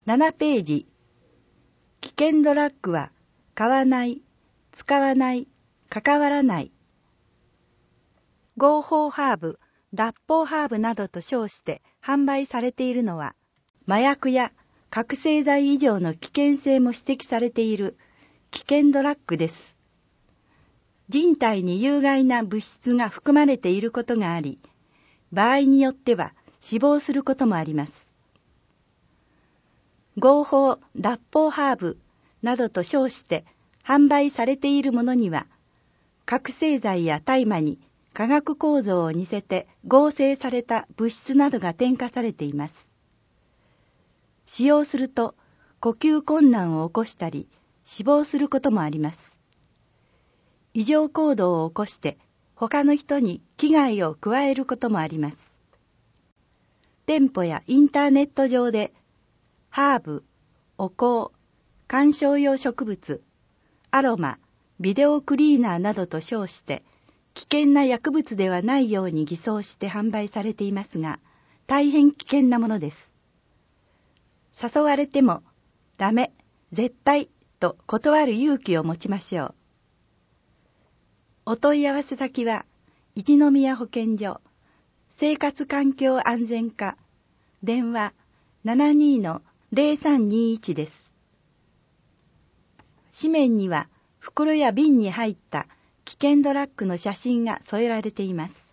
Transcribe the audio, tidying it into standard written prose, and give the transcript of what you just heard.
7ページ。危険ドラッグは買わない、使わない、関わらない。合法ハーブ、脱法ハーブなどと称して販売されているのは、麻薬や覚醒剤以上の危険性も指摘されている危険ドラッグです。人体に有害な物質が含まれていることがあり、場合によっては死亡することもあります。合法、脱法ハーブなどと称して販売されているものには、覚醒剤や大麻に化学構造を似せて合成された物質などが添加されています。使用すると呼吸困難を起こしたり死亡することもあります。異常行動を起こして他の人に危害を加えることもあります。店舗やインターネット上でハーブ、お香、観賞用植物、アロマ、ビデオクリーナーなどと称して危険な薬物ではないように偽装して販売されていますが、大変危険なものです。誘われてもダメ、絶対と断る勇気を持ちましょう。お問い合わせ先は一宮保健所生活環境安全課電話 72-0321 です。紙面には袋や瓶に入った危険ドラッグの写真が添えられています。